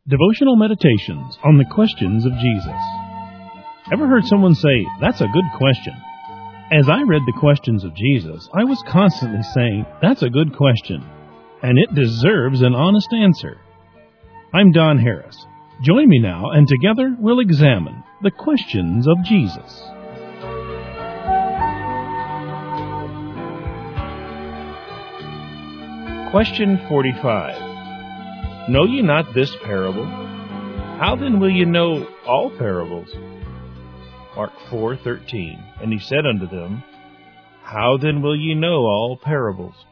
Devotional Meditations on the Questions of Jesus. Ever heard someone say, "That's a good question"? As I read the questions of Jesus, I was constantly saying, "That's a good question, and it deserves an honest answer." I'm Don Harris. Join me now, and together we'll examine the questions of Jesus. Question 45. Know ye not this parable? How then will ye know all parables? Mark 4:13. And he said unto them, How then will ye know all parables?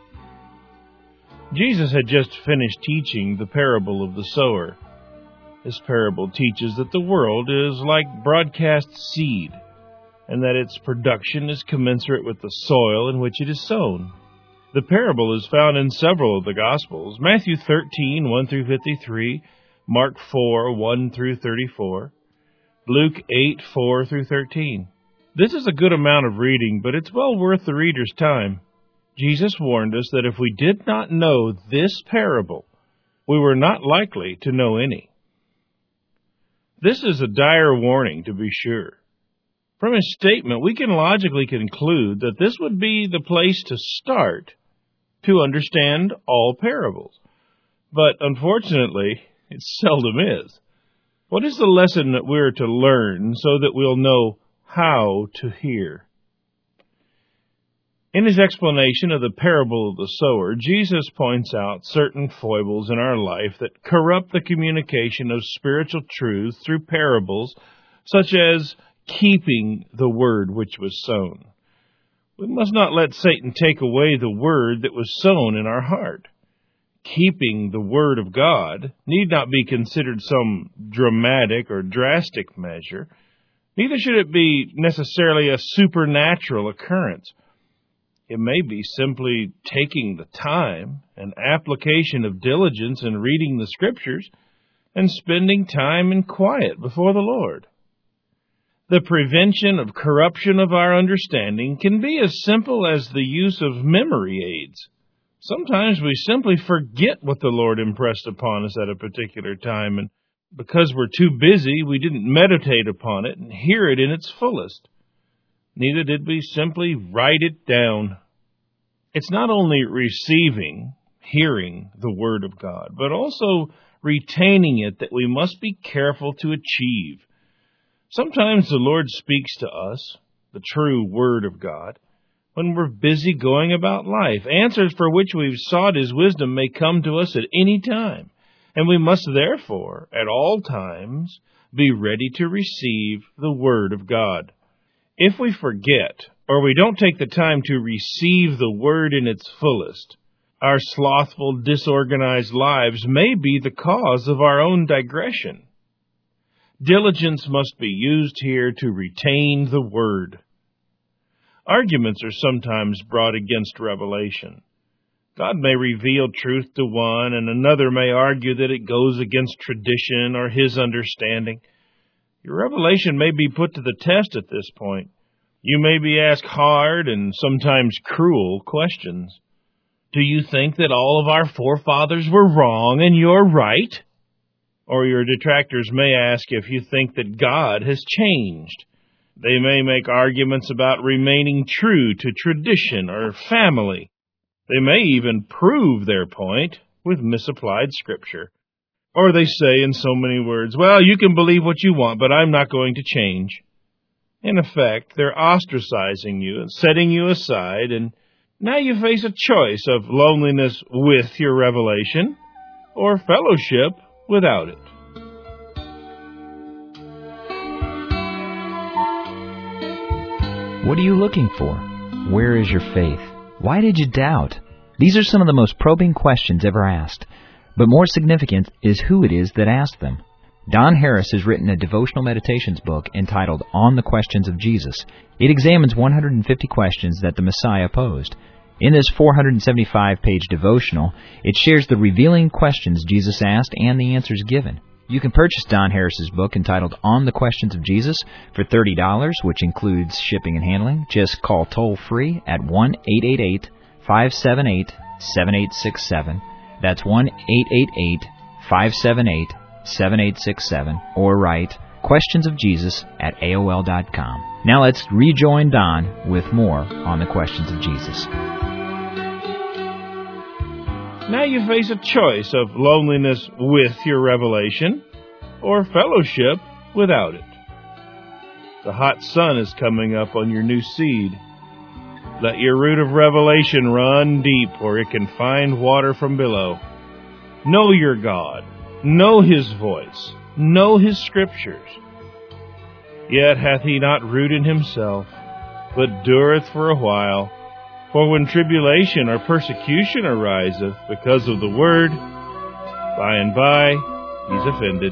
Jesus had just finished teaching the parable of the sower. This parable teaches that the world is like broadcast seed, and that its production is commensurate with the soil in which it is sown. The parable is found in several of the Gospels: Matthew 13, 1 through 53, Mark 4, 1 through 34, Luke 8, 4 through 13. This is a good amount of reading, but it's well worth the reader's time. Jesus warned us that if we did not know this parable, we were not likely to know any. This is a dire warning, to be sure. From his statement, we can logically conclude that this would be the place to start to understand all parables. But unfortunately, it seldom is. What is the lesson that we're to learn so that we'll know how to hear? In his explanation of the parable of the sower, Jesus points out certain foibles in our life that corrupt the communication of spiritual truth through parables, such as keeping the word which was sown. We must not let Satan take away the word that was sown in our heart. Keeping the word of God need not be considered some dramatic or drastic measure. Neither should it be necessarily a supernatural occurrence. It may be simply taking the time and application of diligence in reading the Scriptures and spending time in quiet before the Lord. The prevention of corruption of our understanding can be as simple as the use of memory aids. Sometimes we simply forget what the Lord impressed upon us at a particular time, and because we're too busy, we didn't meditate upon it and hear it in its fullest. Neither did we simply write it down. It's not only receiving, hearing the Word of God, but also retaining it that we must be careful to achieve. Sometimes the Lord speaks to us, the true Word of God, when we're busy going about life. Answers for which we've sought His wisdom may come to us at any time, and we must therefore, at all times, be ready to receive the Word of God. If we forget, or we don't take the time to receive the Word in its fullest, our slothful, disorganized lives may be the cause of our own digression. Diligence must be used here to retain the Word. Arguments are sometimes brought against revelation. God may reveal truth to one, and another may argue that it goes against tradition or his understanding. Your revelation may be put to the test at this point. You may be asked hard and sometimes cruel questions. Do you think that all of our forefathers were wrong and you're right? Or your detractors may ask if you think that God has changed. They may make arguments about remaining true to tradition or family. They may even prove their point with misapplied Scripture. Or they say in so many words, "Well, you can believe what you want, but I'm not going to change." In effect, they're ostracizing you and setting you aside, and now you face a choice of loneliness with your revelation or fellowship without it. What are you looking for? Where is your faith? Why did you doubt? These are some of the most probing questions ever asked. But more significant is who it is that asked them. Don Harris has written a devotional meditations book entitled On the Questions of Jesus. It examines 150 questions that the Messiah posed. In this 475-page devotional, it shares the revealing questions Jesus asked and the answers given. You can purchase Don Harris's book entitled On the Questions of Jesus for $30, which includes shipping and handling. Just call toll-free at 1-888-578-7867. That's 1-888-578-7867. 7867 or write questionsofjesus@aol.com. Now let's rejoin Don with more on the questions of Jesus. Now you face a choice of loneliness with your revelation or fellowship without it. The hot sun is coming up on your new seed. Let your root of revelation run deep, or it can find water from below. Know your God. Know His voice. Know His Scriptures. Yet hath He not root in Himself, but dureth for a while. For when tribulation or persecution ariseth because of the word, by and by He's offended.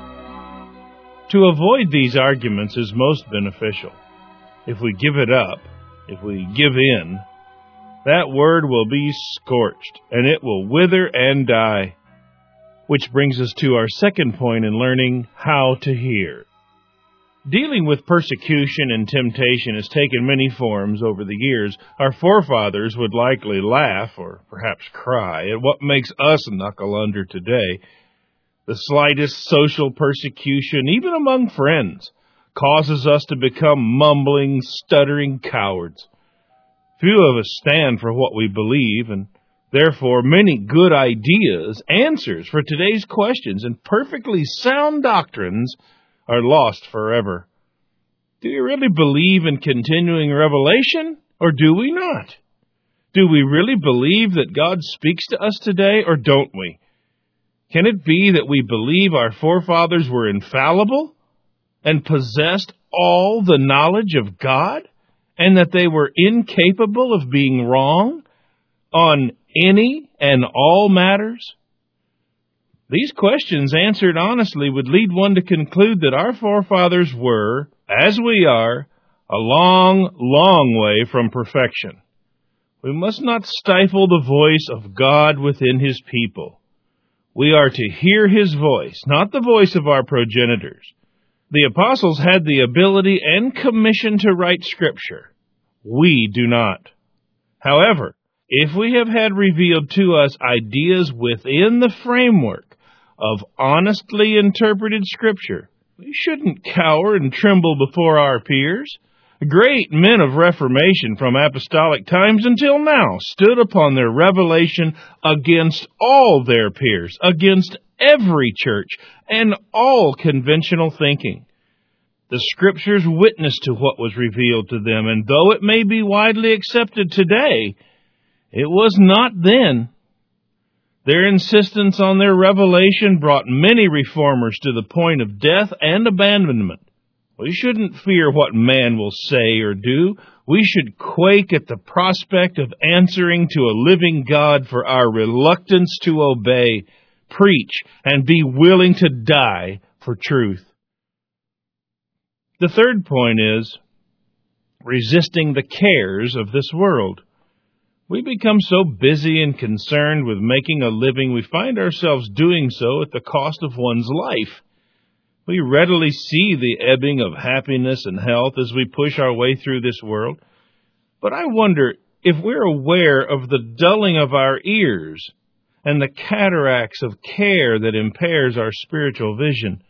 To avoid these arguments is most beneficial. If we give it up, if we give in, that word will be scorched, and it will wither and die. Which brings us to our second point in learning how to hear. Dealing with persecution and temptation has taken many forms over the years. Our forefathers would likely laugh, or perhaps cry, at what makes us knuckle under today. The slightest social persecution, even among friends, causes us to become mumbling, stuttering cowards. Few of us stand for what we believe, and therefore many good ideas, answers for today's questions, and perfectly sound doctrines are lost forever. Do you really believe in continuing revelation, or do we not? Do we really believe that God speaks to us today, or don't we? Can it be that we believe our forefathers were infallible and possessed all the knowledge of God, and that they were incapable of being wrong on any and all matters? These questions answered honestly would lead one to conclude that our forefathers were, as we are, a long, long way from perfection. We must not stifle the voice of God within His people. We are to hear His voice, not the voice of our progenitors. The apostles had the ability and commission to write Scripture. We do not. However, if we have had revealed to us ideas within the framework of honestly interpreted Scripture, we shouldn't cower and tremble before our peers. Great men of Reformation from apostolic times until now stood upon their revelation against all their peers, against every church, and all conventional thinking. The Scriptures witness to what was revealed to them, and though it may be widely accepted today, it was not then. Their insistence on their revelation brought many reformers to the point of death and abandonment. We shouldn't fear what man will say or do. We should quake at the prospect of answering to a living God for our reluctance to obey, preach, and be willing to die for truth. The third point is resisting the cares of this world. We become so busy and concerned with making a living, we find ourselves doing so at the cost of one's life. We readily see the ebbing of happiness and health as we push our way through this world. But I wonder if we're aware of the dulling of our ears and the cataracts of care that impairs our spiritual vision.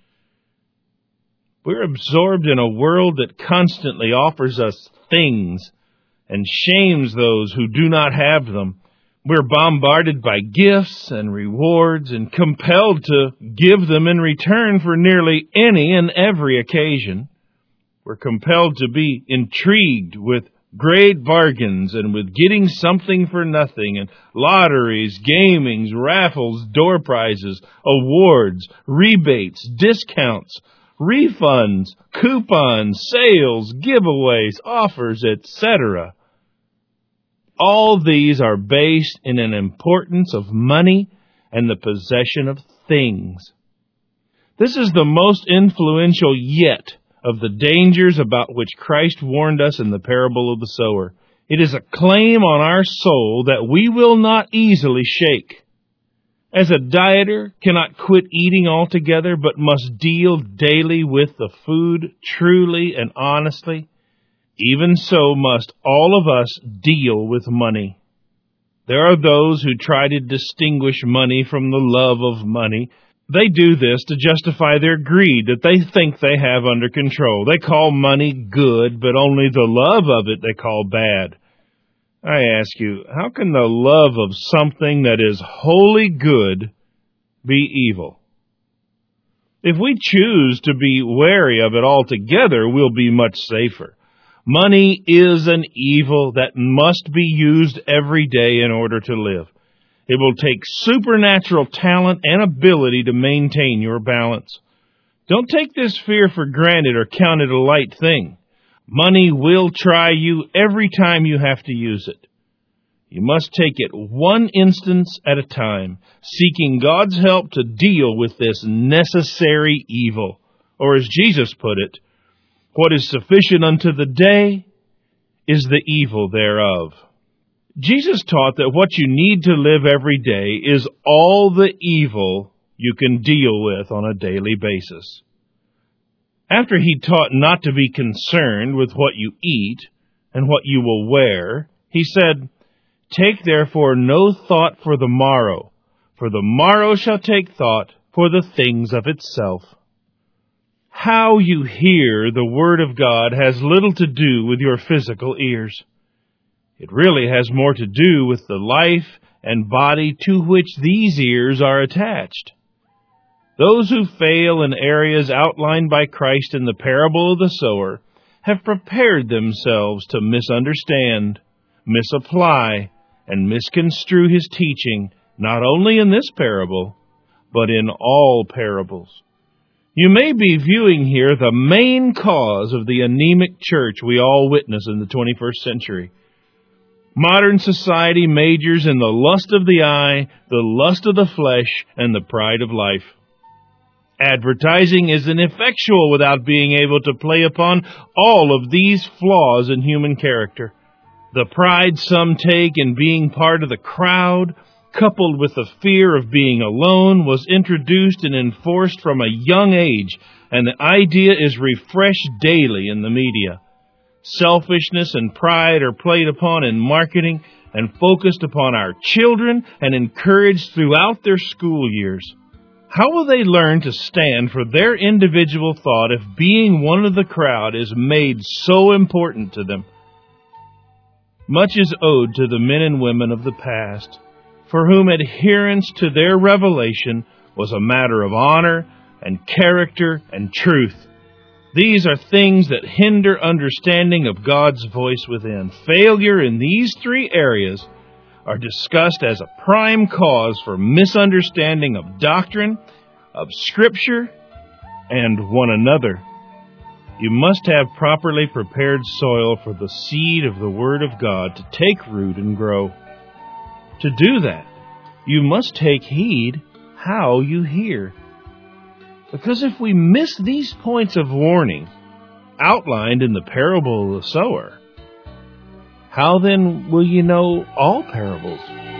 We're absorbed in a world that constantly offers us things and shames those who do not have them. We're bombarded by gifts and rewards and compelled to give them in return for nearly any and every occasion. We're compelled to be intrigued with great bargains and with getting something for nothing, and lotteries, gamings, raffles, door prizes, awards, rebates, discounts, refunds, coupons, sales, giveaways, offers, etc. All these are based in an importance of money and the possession of things. This is the most influential yet of the dangers about which Christ warned us in the parable of the sower. It is a claim on our soul that we will not easily shake. As a dieter cannot quit eating altogether, but must deal daily with the food truly and honestly, even so must all of us deal with money. There are those who try to distinguish money from the love of money. They do this to justify their greed that they think they have under control. They call money good, but only the love of it they call bad. I ask you, how can the love of something that is wholly good be evil? If we choose to be wary of it altogether, we'll be much safer. Money is an evil that must be used every day in order to live. It will take supernatural talent and ability to maintain your balance. Don't take this fear for granted or count it a light thing. Money will try you every time you have to use it. You must take it one instance at a time, seeking God's help to deal with this necessary evil. Or as Jesus put it, what is sufficient unto the day is the evil thereof. Jesus taught that what you need to live every day is all the evil you can deal with on a daily basis. After he taught not to be concerned with what you eat and what you will wear, he said, "Take therefore no thought for the morrow, for the morrow shall take thought for the things of itself." How you hear the Word of God has little to do with your physical ears. It really has more to do with the life and body to which these ears are attached. Those who fail in areas outlined by Christ in the parable of the sower have prepared themselves to misunderstand, misapply, and misconstrue his teaching, not only in this parable, but in all parables. You may be viewing here the main cause of the anemic church we all witness in the 21st century. Modern society majors in the lust of the eye, the lust of the flesh, and the pride of life. Advertising is ineffectual without being able to play upon all of these flaws in human character. The pride some take in being part of the crowd, coupled with the fear of being alone, was introduced and enforced from a young age, and the idea is refreshed daily in the media. Selfishness and pride are played upon in marketing and focused upon our children and encouraged throughout their school years. How will they learn to stand for their individual thought if being one of the crowd is made so important to them? Much is owed to the men and women of the past, for whom adherence to their revelation was a matter of honor and character and truth. These are things that hinder understanding of God's voice within. Failure in these three areas are discussed as a prime cause for misunderstanding of doctrine, of Scripture, and one another. You must have properly prepared soil for the seed of the Word of God to take root and grow. To do that, you must take heed how you hear. Because if we miss these points of warning outlined in the parable of the sower, how then will you know all parables?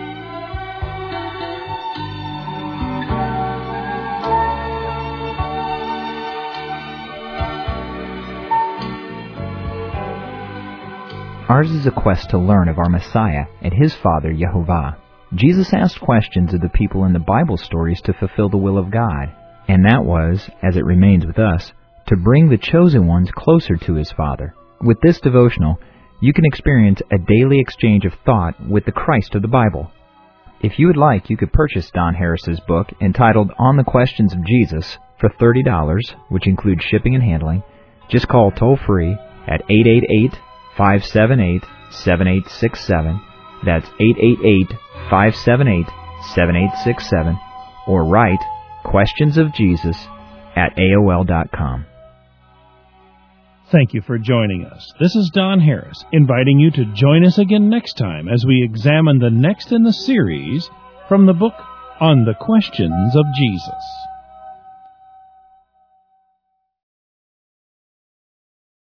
Ours is a quest to learn of our Messiah and his Father, Yehovah. Jesus asked questions of the people in the Bible stories to fulfill the will of God, and that was, as it remains with us, to bring the chosen ones closer to his Father. With this devotional, you can experience a daily exchange of thought with the Christ of the Bible. If you would like, you could purchase Don Harris's book entitled On the Questions of Jesus for $30, which includes shipping and handling. Just call toll-free at 888-578-7867. That's 888-578-7867. Or write questionsofjesus@aol.com. Thank you for joining us. This is Don Harris, inviting you to join us again next time as we examine the next in the series from the book On the Questions of Jesus.